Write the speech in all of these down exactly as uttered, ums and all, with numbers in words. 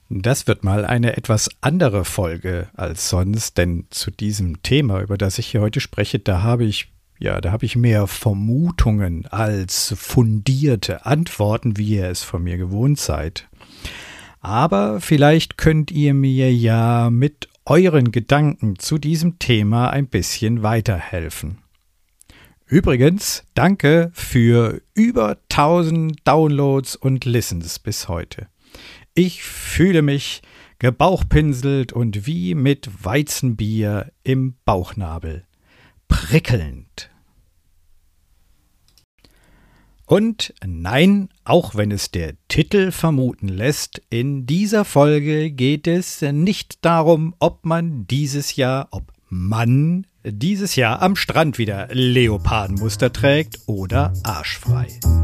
Das wird mal eine etwas andere Folge als sonst, denn zu diesem Thema, über das ich hier heute spreche, da habe ich, ja, da habe ich mehr Vermutungen als fundierte Antworten, wie ihr es von mir gewohnt seid. Aber vielleicht könnt ihr mir ja mit euren Gedanken zu diesem Thema ein bisschen weiterhelfen. Übrigens, danke für über tausend Downloads und Listens bis heute. Ich fühle mich gebauchpinselt und wie mit Weizenbier im Bauchnabel. Prickelnd. Und nein, auch wenn es der Titel vermuten lässt, in dieser Folge geht es nicht darum, ob man dieses Jahr, ob man dieses Jahr am Strand wieder Leopardenmuster trägt oder arschfrei.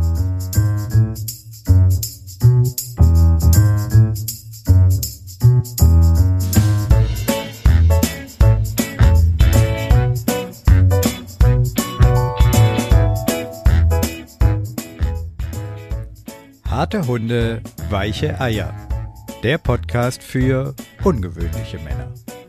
Harte Hunde, weiche Eier. Der Podcast für ungewöhnliche Männer.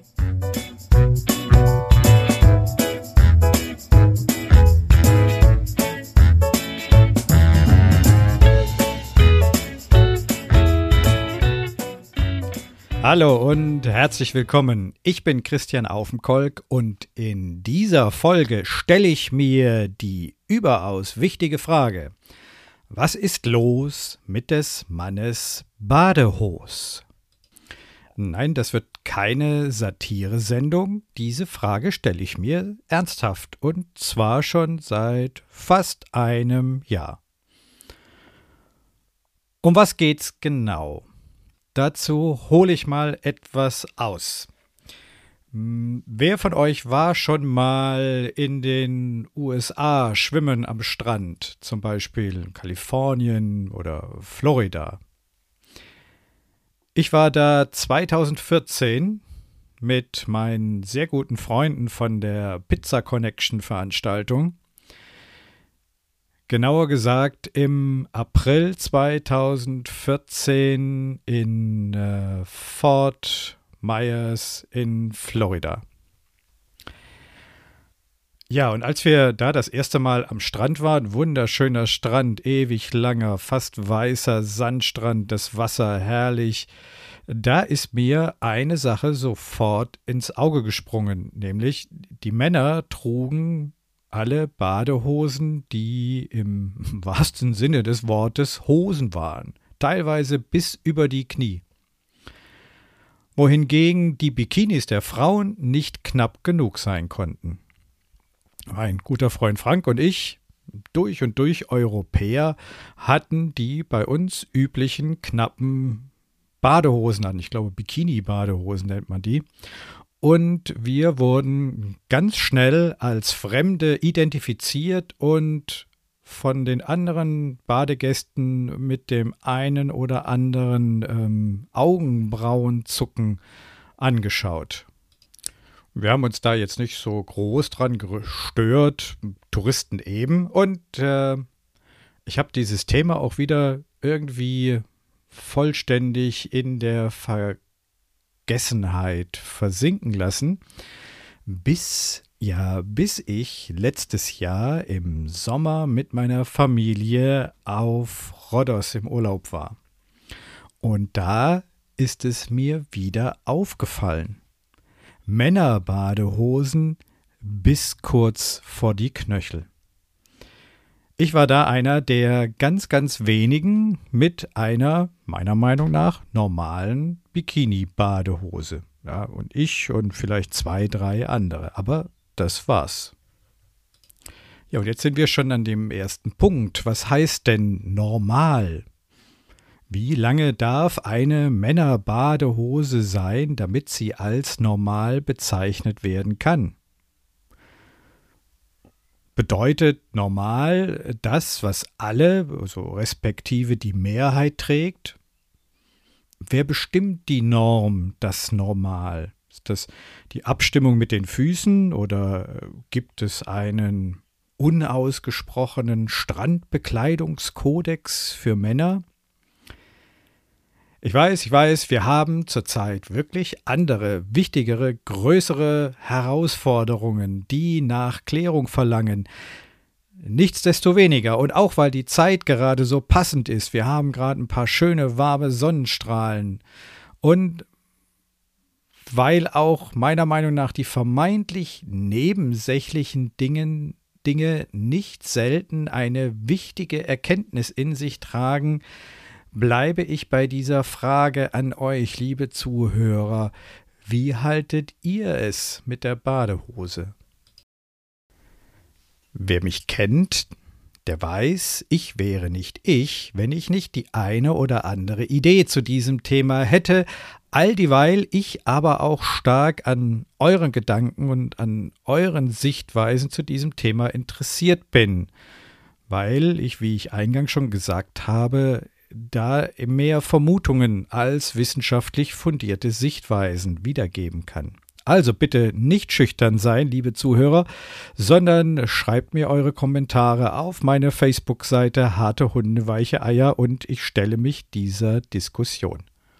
Hallo und herzlich willkommen. Ich bin Christian Aufenkolk und in dieser Folge stelle ich mir die überaus wichtige Frage: Was ist los mit des Mannes Badehos? Nein, das wird keine Satire-Sendung. Diese Frage stelle ich mir ernsthaft und zwar schon seit fast einem Jahr. Um was geht's genau? Dazu hole ich mal etwas aus. Wer von euch war schon mal in den U S A schwimmen am Strand, zum Beispiel in Kalifornien oder Florida? Ich war da zweitausendvierzehn mit meinen sehr guten Freunden von der Pizza Connection Veranstaltung. Genauer gesagt im April zweitausendvierzehn in äh, Fort Myers in Florida. Ja, und als wir da das erste Mal am Strand waren, wunderschöner Strand, ewig langer, fast weißer Sandstrand, das Wasser herrlich, da ist mir eine Sache sofort ins Auge gesprungen, nämlich die Männer trugen alle Badehosen, die im wahrsten Sinne des Wortes Hosen waren, teilweise bis über die Knie. Wohingegen die Bikinis der Frauen nicht knapp genug sein konnten. Mein guter Freund Frank und ich, durch und durch Europäer, hatten die bei uns üblichen knappen Badehosen an. Ich glaube, Bikini-Badehosen nennt man die. Und wir wurden ganz schnell als Fremde identifiziert und von den anderen Badegästen mit dem einen oder anderen ähm, Augenbrauenzucken angeschaut. Wir haben uns da jetzt nicht so groß dran gestört, Touristen eben. Und äh, ich habe dieses Thema auch wieder irgendwie vollständig in der Vergessenheit versinken lassen, bis Ja, bis ich letztes Jahr im Sommer mit meiner Familie auf Rhodos im Urlaub war. Und da ist es mir wieder aufgefallen. Männerbadehosen bis kurz vor die Knöchel. Ich war da einer der ganz, ganz wenigen mit einer, meiner Meinung nach, normalen Bikini-Badehose. Ja, und ich und vielleicht zwei, drei andere. Aber das war's. Ja, und jetzt sind wir schon an dem ersten Punkt. Was heißt denn normal? Wie lange darf eine Männerbadehose sein, damit sie als normal bezeichnet werden kann? Bedeutet normal das, was alle, also respektive die Mehrheit trägt? Wer bestimmt die Norm, das Normal? Ist das die Abstimmung mit den Füßen oder gibt es einen unausgesprochenen Strandbekleidungskodex für Männer? Ich weiß, ich weiß, wir haben zurzeit wirklich andere, wichtigere, größere Herausforderungen, die nach Klärung verlangen. Nichtsdestoweniger und auch weil die Zeit gerade so passend ist, wir haben gerade ein paar schöne, warme Sonnenstrahlen und weil auch meiner Meinung nach die vermeintlich nebensächlichen Dingen, Dinge nicht selten eine wichtige Erkenntnis in sich tragen, bleibe ich bei dieser Frage an euch, liebe Zuhörer. Wie haltet ihr es mit der Badehose? Wer mich kennt, der weiß, ich wäre nicht ich, wenn ich nicht die eine oder andere Idee zu diesem Thema hätte, all dieweil ich aber auch stark an euren Gedanken und an euren Sichtweisen zu diesem Thema interessiert bin, weil ich, wie ich eingangs schon gesagt habe, da mehr Vermutungen als wissenschaftlich fundierte Sichtweisen wiedergeben kann. Also bitte nicht schüchtern sein, liebe Zuhörer, sondern schreibt mir eure Kommentare auf meine Facebook-Seite Harte Hunde, weiche Eier und ich stelle mich dieser Diskussion.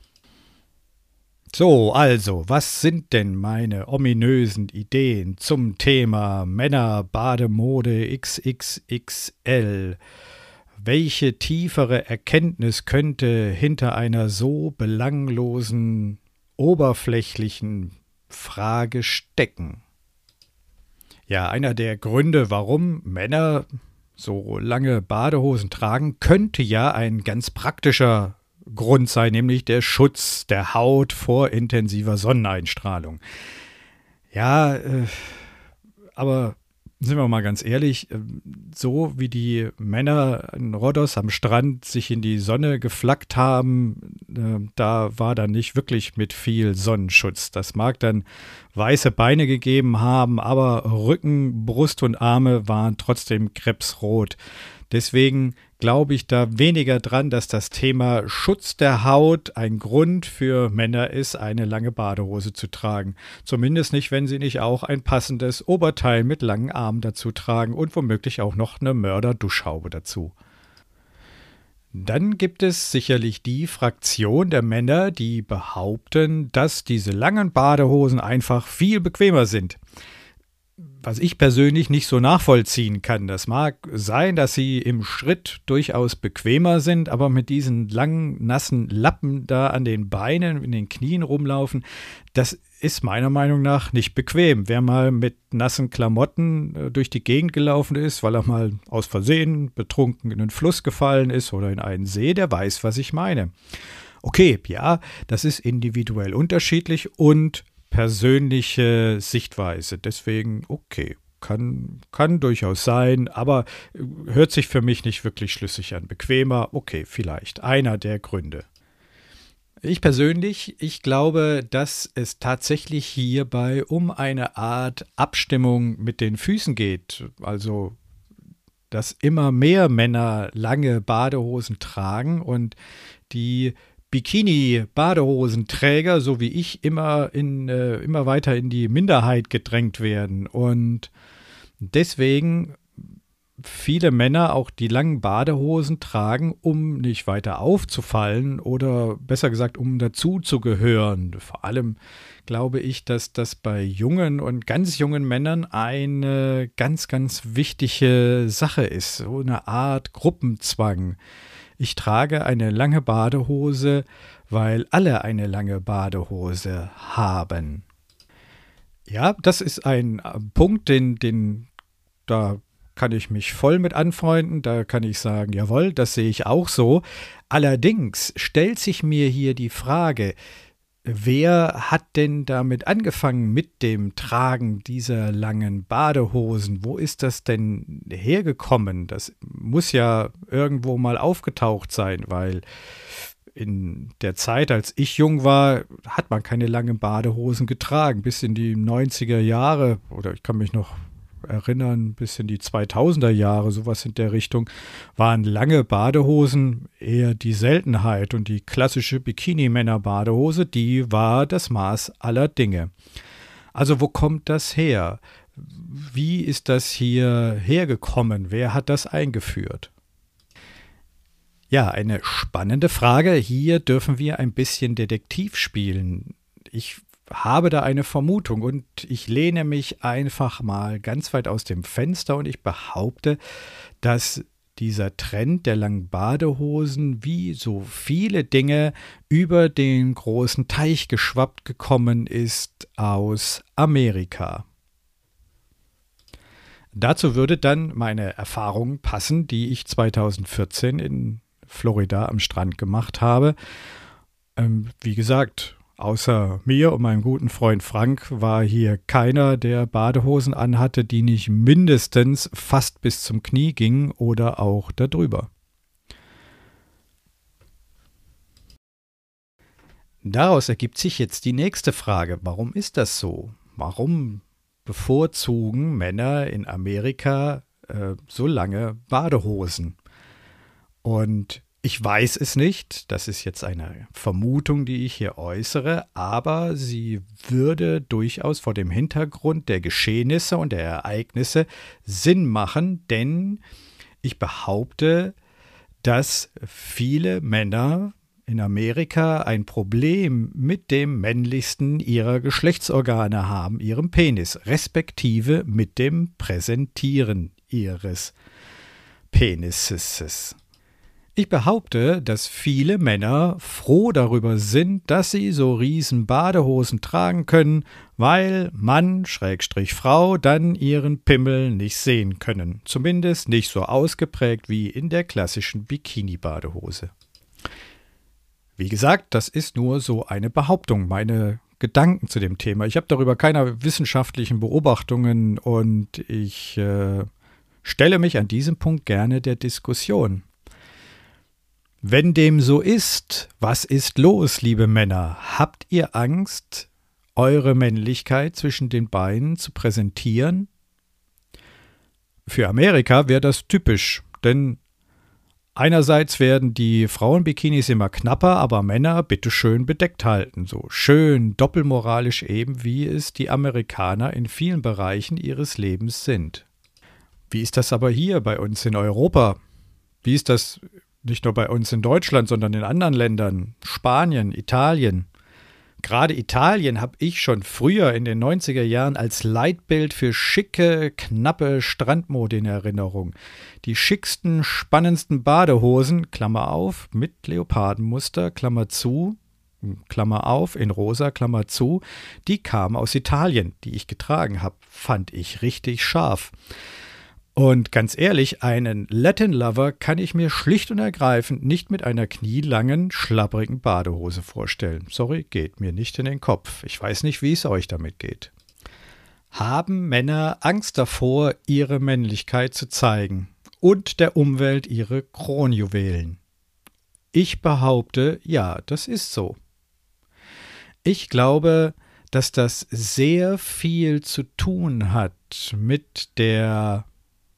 So, also, was sind denn meine ominösen Ideen zum Thema Männer-Bademode X X X L? Welche tiefere Erkenntnis könnte hinter einer so belanglosen, oberflächlichen Frage stecken? Ja, einer der Gründe, warum Männer so lange Badehosen tragen, könnte ja ein ganz praktischer Grund sein, nämlich der Schutz der Haut vor intensiver Sonneneinstrahlung. Ja, äh, aber sind wir mal ganz ehrlich, so wie die Männer in Rhodos am Strand sich in die Sonne geflackt haben, da war dann nicht wirklich mit viel Sonnenschutz. Das mag dann weiße Beine gegeben haben, aber Rücken, Brust und Arme waren trotzdem krebsrot. Deswegen glaube ich da weniger dran, dass das Thema Schutz der Haut ein Grund für Männer ist, eine lange Badehose zu tragen. Zumindest nicht, wenn sie nicht auch ein passendes Oberteil mit langen Armen dazu tragen und womöglich auch noch eine Mörder-Duschhaube dazu. Dann gibt es sicherlich die Fraktion der Männer, die behaupten, dass diese langen Badehosen einfach viel bequemer sind. Was ich persönlich nicht so nachvollziehen kann. Das mag sein, dass sie im Schritt durchaus bequemer sind, aber mit diesen langen, nassen Lappen da an den Beinen, in den Knien rumlaufen, das ist meiner Meinung nach nicht bequem. Wer mal mit nassen Klamotten durch die Gegend gelaufen ist, weil er mal aus Versehen betrunken in einen Fluss gefallen ist oder in einen See, der weiß, was ich meine. Okay, ja, das ist individuell unterschiedlich und persönliche Sichtweise. Deswegen, okay, kann, kann durchaus sein, aber hört sich für mich nicht wirklich schlüssig an. Bequemer, okay, vielleicht. Einer der Gründe. Ich persönlich, ich glaube, dass es tatsächlich hierbei um eine Art Abstimmung mit den Füßen geht. Also, dass immer mehr Männer lange Badehosen tragen und die Bikini-Badehosenträger, so wie ich, immer, in, äh, immer weiter in die Minderheit gedrängt werden. Und deswegen viele Männer auch die langen Badehosen tragen, um nicht weiter aufzufallen oder besser gesagt, um dazuzugehören. Vor allem glaube ich, dass das bei jungen und ganz jungen Männern eine ganz, ganz wichtige Sache ist. So eine Art Gruppenzwang. Ich trage eine lange Badehose, weil alle eine lange Badehose haben. Ja, das ist ein Punkt, den, den, da kann ich mich voll mit anfreunden. Da kann ich sagen, jawohl, das sehe ich auch so. Allerdings stellt sich mir hier die Frage, wer hat denn damit angefangen mit dem Tragen dieser langen Badehosen? Wo ist das denn hergekommen? Das muss ja irgendwo mal aufgetaucht sein, weil in der Zeit, als ich jung war, hat man keine langen Badehosen getragen. Bis in die neunziger Jahre, oder ich kann mich noch erinnern, bis in die zweitausender Jahre, sowas in der Richtung, waren lange Badehosen eher die Seltenheit und die klassische Bikini-Männer-Badehose, die war das Maß aller Dinge. Also wo kommt das her? Wie ist das hier hergekommen? Wer hat das eingeführt? Ja, eine spannende Frage. Hier dürfen wir ein bisschen Detektiv spielen. Ich habe da eine Vermutung und ich lehne mich einfach mal ganz weit aus dem Fenster und ich behaupte, dass dieser Trend der langen Badehosen wie so viele Dinge über den großen Teich geschwappt gekommen ist aus Amerika. Dazu würde dann meine Erfahrung passen, die ich zweitausendvierzehn in Florida am Strand gemacht habe. Ähm, wie gesagt, außer mir und meinem guten Freund Frank war hier keiner, der Badehosen anhatte, die nicht mindestens fast bis zum Knie gingen oder auch darüber. Daraus ergibt sich jetzt die nächste Frage. Warum ist das so? Warum bevorzugen Männer in Amerika äh, so lange Badehosen? Und ich weiß es nicht, das ist jetzt eine Vermutung, die ich hier äußere, aber sie würde durchaus vor dem Hintergrund der Geschehnisse und der Ereignisse Sinn machen, denn ich behaupte, dass viele Männer in Amerika ein Problem mit dem männlichsten ihrer Geschlechtsorgane haben, ihrem Penis, respektive mit dem Präsentieren ihres Penises. Ich behaupte, dass viele Männer froh darüber sind, dass sie so riesen Badehosen tragen können, weil Mann, Schrägstrich Frau, dann ihren Pimmel nicht sehen können. Zumindest nicht so ausgeprägt wie in der klassischen Bikini-Badehose. Wie gesagt, das ist nur so eine Behauptung, meine Gedanken zu dem Thema. Ich habe darüber keine wissenschaftlichen Beobachtungen und ich äh, stelle mich an diesem Punkt gerne der Diskussion. Wenn dem so ist, was ist los, liebe Männer? Habt ihr Angst, eure Männlichkeit zwischen den Beinen zu präsentieren? Für Amerika wäre das typisch, denn einerseits werden die Frauenbikinis immer knapper, aber Männer bitteschön bedeckt halten, so schön doppelmoralisch eben, wie es die Amerikaner in vielen Bereichen ihres Lebens sind. Wie ist das aber hier bei uns in Europa? Wie ist das nicht nur bei uns in Deutschland, sondern in anderen Ländern, Spanien, Italien? Gerade Italien habe ich schon früher in den neunziger Jahren als Leitbild für schicke, knappe Strandmode in Erinnerung. Die schicksten, spannendsten Badehosen, Klammer auf, mit Leopardenmuster, Klammer zu, Klammer auf, in rosa, Klammer zu, die kamen aus Italien, die ich getragen habe. Fand ich richtig scharf. Und ganz ehrlich, einen Latin Lover kann ich mir schlicht und ergreifend nicht mit einer knielangen, schlapprigen Badehose vorstellen. Sorry, geht mir nicht in den Kopf. Ich weiß nicht, wie es euch damit geht. Haben Männer Angst davor, ihre Männlichkeit zu zeigen und der Umwelt ihre Kronjuwelen? Ich behaupte, ja, das ist so. Ich glaube, dass das sehr viel zu tun hat mit der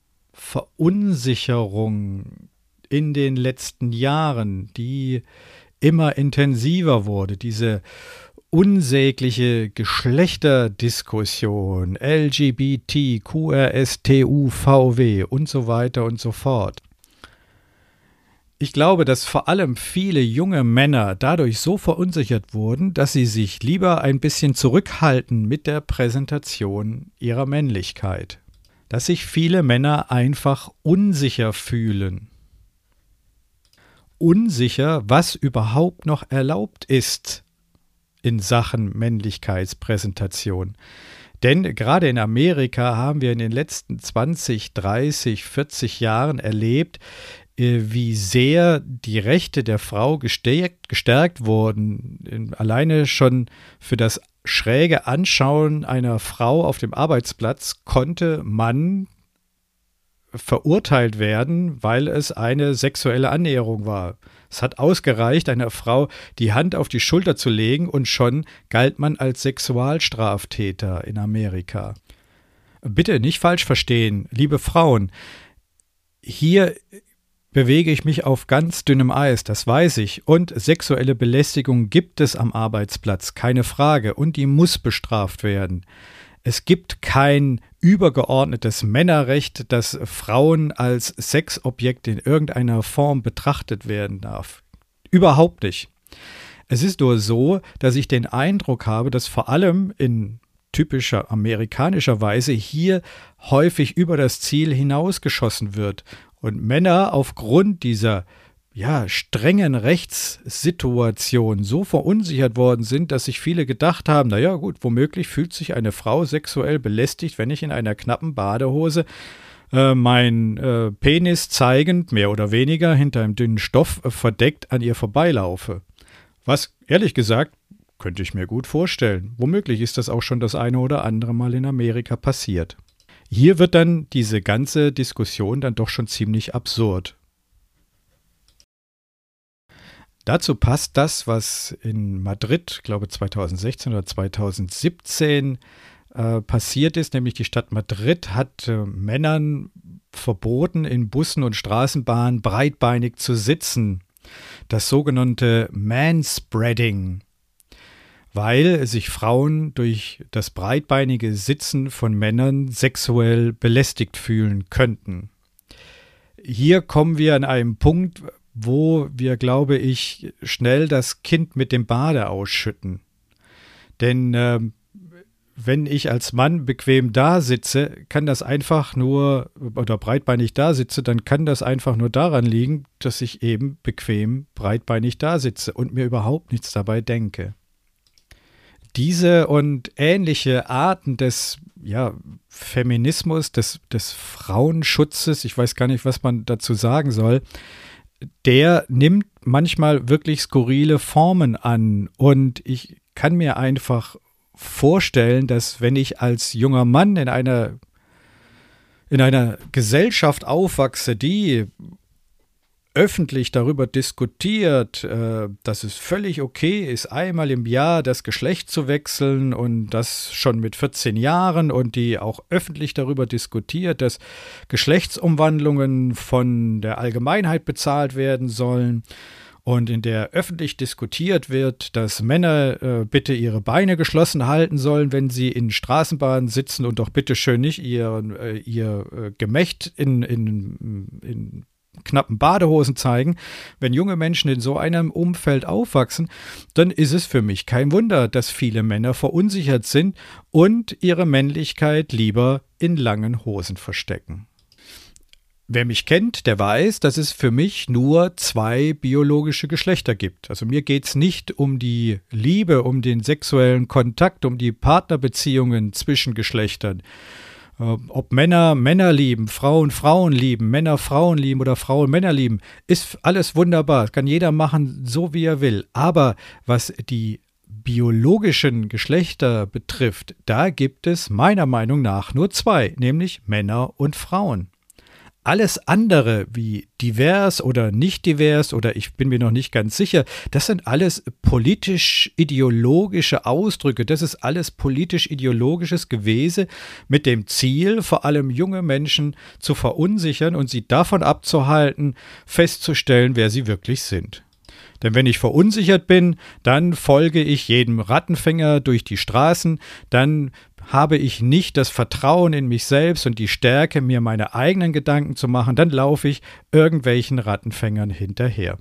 Verunsicherung in den letzten Jahren, die immer intensiver wurde, diese unsägliche Geschlechterdiskussion, L G B T, Q R S T U V W und so weiter und so fort. Ich glaube, dass vor allem viele junge Männer dadurch so verunsichert wurden, dass sie sich lieber ein bisschen zurückhalten mit der Präsentation ihrer Männlichkeit. Dass sich viele Männer einfach unsicher fühlen. Unsicher, was überhaupt noch erlaubt ist in Sachen Männlichkeitspräsentation. Denn gerade in Amerika haben wir in den letzten zwanzig, dreißig, vierzig Jahren erlebt, wie sehr die Rechte der Frau gestärkt, gestärkt wurden. Alleine schon für das schräge Anschauen einer Frau auf dem Arbeitsplatz konnte man verurteilt werden, weil es eine sexuelle Annäherung war. Es hat ausgereicht, einer Frau die Hand auf die Schulter zu legen und schon galt man als Sexualstraftäter in Amerika. Bitte nicht falsch verstehen, liebe Frauen. Hier bewege ich mich auf ganz dünnem Eis, das weiß ich. Und sexuelle Belästigung gibt es am Arbeitsplatz, keine Frage. Und die muss bestraft werden. Es gibt kein übergeordnetes Männerrecht, dass Frauen als Sexobjekt in irgendeiner Form betrachtet werden darf. Überhaupt nicht. Es ist nur so, dass ich den Eindruck habe, dass vor allem in typischer amerikanischer Weise hier häufig über das Ziel hinausgeschossen wird und Männer aufgrund dieser ja, strengen Rechtssituation so verunsichert worden sind, dass sich viele gedacht haben, naja gut, womöglich fühlt sich eine Frau sexuell belästigt, wenn ich in einer knappen Badehose äh, mein äh, Penis zeigend, mehr oder weniger, hinter einem dünnen Stoff äh, verdeckt an ihr vorbeilaufe. Was, ehrlich gesagt, könnte ich mir gut vorstellen. Womöglich ist das auch schon das eine oder andere Mal in Amerika passiert. Hier wird dann diese ganze Diskussion dann doch schon ziemlich absurd. Dazu passt das, was in Madrid, glaube zweitausendsechzehn oder zweitausendsiebzehn äh, passiert ist, nämlich die Stadt Madrid hat äh, Männern verboten, in Bussen und Straßenbahnen breitbeinig zu sitzen. Das sogenannte Manspreading, weil sich Frauen durch das breitbeinige Sitzen von Männern sexuell belästigt fühlen könnten. Hier kommen wir an einem Punkt, wo wir, glaube ich, schnell das Kind mit dem Bade ausschütten. Denn äh, wenn ich als Mann bequem da sitze, kann das einfach nur, oder breitbeinig da sitze, dann kann das einfach nur daran liegen, dass ich eben bequem breitbeinig da sitze und mir überhaupt nichts dabei denke. Diese und ähnliche Arten des ja, Feminismus, des, des Frauenschutzes, ich weiß gar nicht, was man dazu sagen soll, der nimmt manchmal wirklich skurrile Formen an und ich kann mir einfach vorstellen, dass wenn ich als junger Mann in einer, in einer Gesellschaft aufwachse, die öffentlich darüber diskutiert, äh, dass es völlig okay ist, einmal im Jahr das Geschlecht zu wechseln und das schon mit vierzehn Jahren und die auch öffentlich darüber diskutiert, dass Geschlechtsumwandlungen von der Allgemeinheit bezahlt werden sollen und in der öffentlich diskutiert wird, dass Männer äh, bitte ihre Beine geschlossen halten sollen, wenn sie in Straßenbahnen sitzen und doch bitte schön nicht ihr, äh, ihr äh, Gemächt in, in, in knappen Badehosen zeigen. Wenn junge Menschen in so einem Umfeld aufwachsen, dann ist es für mich kein Wunder, dass viele Männer verunsichert sind und ihre Männlichkeit lieber in langen Hosen verstecken. Wer mich kennt, der weiß, dass es für mich nur zwei biologische Geschlechter gibt. Also mir geht es nicht um die Liebe, um den sexuellen Kontakt, um die Partnerbeziehungen zwischen Geschlechtern. Ob Männer Männer lieben, Frauen Frauen lieben, Männer Frauen lieben oder Frauen Männer lieben, ist alles wunderbar. Das kann jeder machen, so wie er will. Aber was die biologischen Geschlechter betrifft, da gibt es meiner Meinung nach nur zwei, nämlich Männer und Frauen. Alles andere wie divers oder nicht divers oder ich bin mir noch nicht ganz sicher, das sind alles politisch-ideologische Ausdrücke, das ist alles politisch-ideologisches Gewese mit dem Ziel, vor allem junge Menschen zu verunsichern und sie davon abzuhalten, festzustellen, wer sie wirklich sind. Denn wenn ich verunsichert bin, dann folge ich jedem Rattenfänger durch die Straßen, dann habe ich nicht das Vertrauen in mich selbst und die Stärke, mir meine eigenen Gedanken zu machen, dann laufe ich irgendwelchen Rattenfängern hinterher.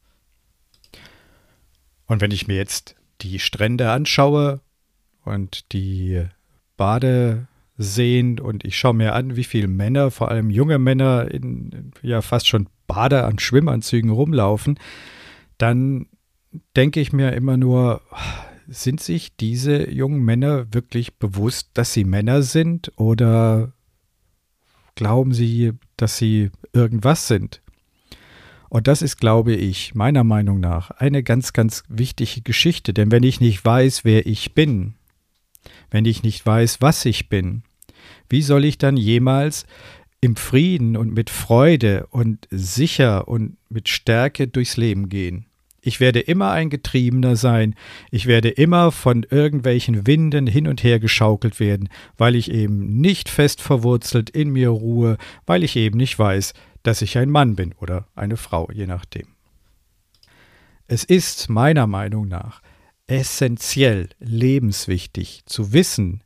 Und wenn ich mir jetzt die Strände anschaue und die Badeseen und ich schaue mir an, wie viele Männer, vor allem junge Männer, in ja fast schon Bade- an Schwimmanzügen rumlaufen, dann denke ich mir immer nur, sind sich diese jungen Männer wirklich bewusst, dass sie Männer sind oder glauben sie, dass sie irgendwas sind? Und das ist, glaube ich, meiner Meinung nach eine ganz, ganz wichtige Geschichte. Denn wenn ich nicht weiß, wer ich bin, wenn ich nicht weiß, was ich bin, wie soll ich dann jemals im Frieden und mit Freude und sicher und mit Stärke durchs Leben gehen? Ich werde immer ein Getriebener sein, ich werde immer von irgendwelchen Winden hin und her geschaukelt werden, weil ich eben nicht fest verwurzelt in mir ruhe, weil ich eben nicht weiß, dass ich ein Mann bin oder eine Frau, je nachdem. Es ist meiner Meinung nach essentiell lebenswichtig zu wissen,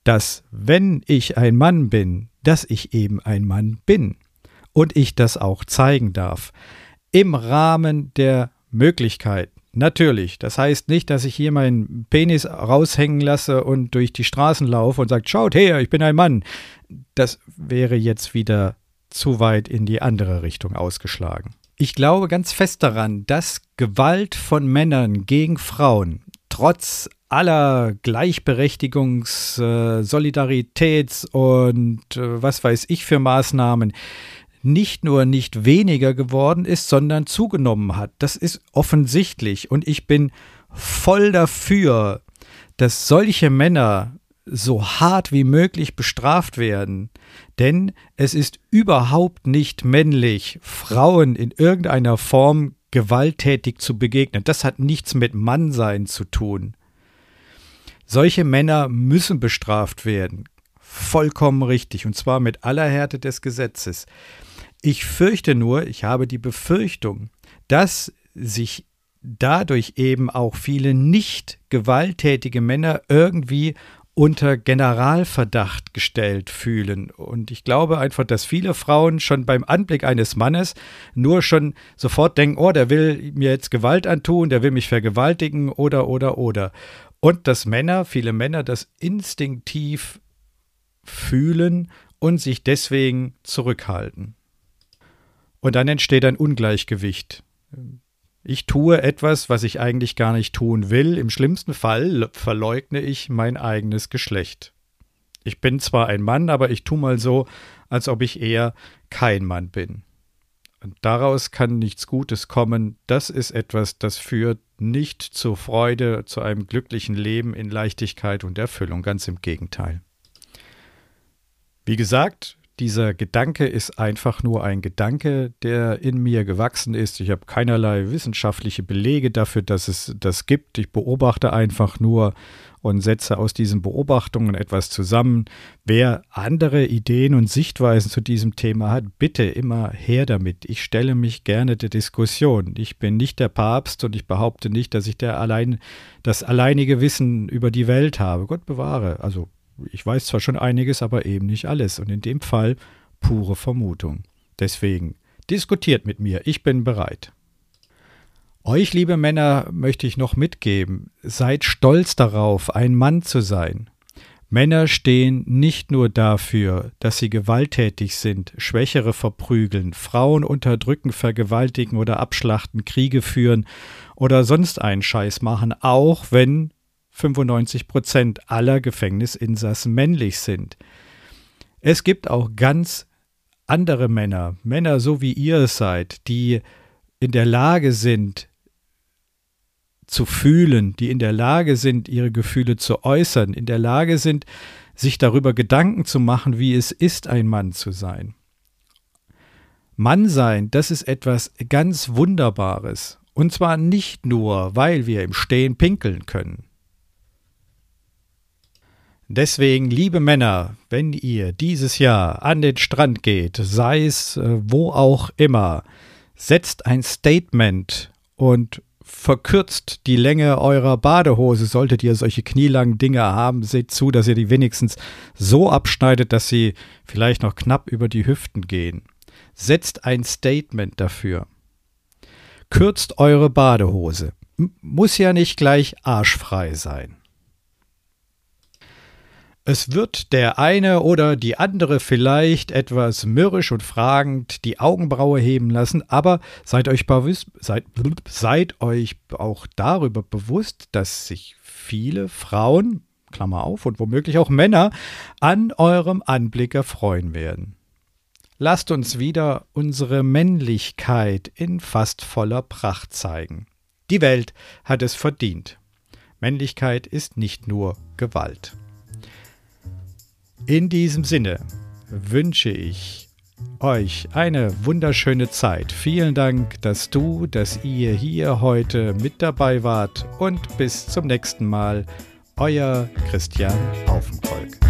dass wenn ich ein Mann bin, dass ich eben ein Mann bin und ich das auch zeigen darf. Im Rahmen der Möglichkeiten. Natürlich, das heißt nicht, dass ich hier meinen Penis raushängen lasse und durch die Straßen laufe und sage, schaut her, ich bin ein Mann. Das wäre jetzt wieder zu weit in die andere Richtung ausgeschlagen. Ich glaube ganz fest daran, dass Gewalt von Männern gegen Frauen trotz aller Gleichberechtigungs-, äh, Solidaritäts- und äh, was weiß ich für Maßnahmen nicht nur nicht weniger geworden ist, sondern zugenommen hat. Das ist offensichtlich und ich bin voll dafür, dass solche Männer so hart wie möglich bestraft werden, denn es ist überhaupt nicht männlich, Frauen in irgendeiner Form gewalttätig zu begegnen. Das hat nichts mit Mannsein zu tun. Solche Männer müssen bestraft werden. Vollkommen richtig, und zwar mit aller Härte des Gesetzes. Ich fürchte nur, ich habe die Befürchtung, dass sich dadurch eben auch viele nicht gewalttätige Männer irgendwie unter Generalverdacht gestellt fühlen. Und ich glaube einfach, dass viele Frauen schon beim Anblick eines Mannes nur schon sofort denken, oh, der will mir jetzt Gewalt antun, der will mich vergewaltigen oder, oder, oder. Und dass Männer, viele Männer das instinktiv fühlen und sich deswegen zurückhalten. Und dann entsteht ein Ungleichgewicht. Ich tue etwas, was ich eigentlich gar nicht tun will. Im schlimmsten Fall verleugne ich mein eigenes Geschlecht. Ich bin zwar ein Mann, aber ich tue mal so, als ob ich eher kein Mann bin. Und daraus kann nichts Gutes kommen. Das ist etwas, das führt nicht zur Freude, zu einem glücklichen Leben in Leichtigkeit und Erfüllung. Ganz im Gegenteil. Wie gesagt, dieser Gedanke ist einfach nur ein Gedanke, der in mir gewachsen ist. Ich habe keinerlei wissenschaftliche Belege dafür, dass es das gibt. Ich beobachte einfach nur und setze aus diesen Beobachtungen etwas zusammen. Wer andere Ideen und Sichtweisen zu diesem Thema hat, bitte immer her damit. Ich stelle mich gerne der Diskussion. Ich bin nicht der Papst und ich behaupte nicht, dass ich der allein, das alleinige Wissen über die Welt habe. Gott bewahre. Also ich weiß zwar schon einiges, aber eben nicht alles. Und in dem Fall pure Vermutung. Deswegen diskutiert mit mir. Ich bin bereit. Euch, liebe Männer, möchte ich noch mitgeben. Seid stolz darauf, ein Mann zu sein. Männer stehen nicht nur dafür, dass sie gewalttätig sind, Schwächere verprügeln, Frauen unterdrücken, vergewaltigen oder abschlachten, Kriege führen oder sonst einen Scheiß machen, auch wenn fünfundneunzig Prozent aller Gefängnisinsassen männlich sind. Es gibt auch ganz andere Männer, Männer so wie ihr es seid, die in der Lage sind zu fühlen, die in der Lage sind, ihre Gefühle zu äußern, in der Lage sind, sich darüber Gedanken zu machen, wie es ist, ein Mann zu sein. Mann sein, das ist etwas ganz Wunderbares. Und zwar nicht nur, weil wir im Stehen pinkeln können. Deswegen, liebe Männer, wenn ihr dieses Jahr an den Strand geht, sei es äh, wo auch immer, setzt ein Statement und verkürzt die Länge eurer Badehose. Solltet ihr solche knielangen Dinge haben, seht zu, dass ihr die wenigstens so abschneidet, dass sie vielleicht noch knapp über die Hüften gehen. Setzt ein Statement dafür. Kürzt eure Badehose. M- muss ja nicht gleich arschfrei sein. Es wird der eine oder die andere vielleicht etwas mürrisch und fragend die Augenbraue heben lassen, aber seid euch, bewusst, seid, seid euch auch darüber bewusst, dass sich viele Frauen, Klammer auf, und womöglich auch Männer, an eurem Anblick erfreuen werden. Lasst uns wieder unsere Männlichkeit in fast voller Pracht zeigen. Die Welt hat es verdient. Männlichkeit ist nicht nur Gewalt. In diesem Sinne wünsche ich euch eine wunderschöne Zeit. Vielen Dank, dass du, dass ihr hier heute mit dabei wart und bis zum nächsten Mal. Euer Christian Aufenkolk.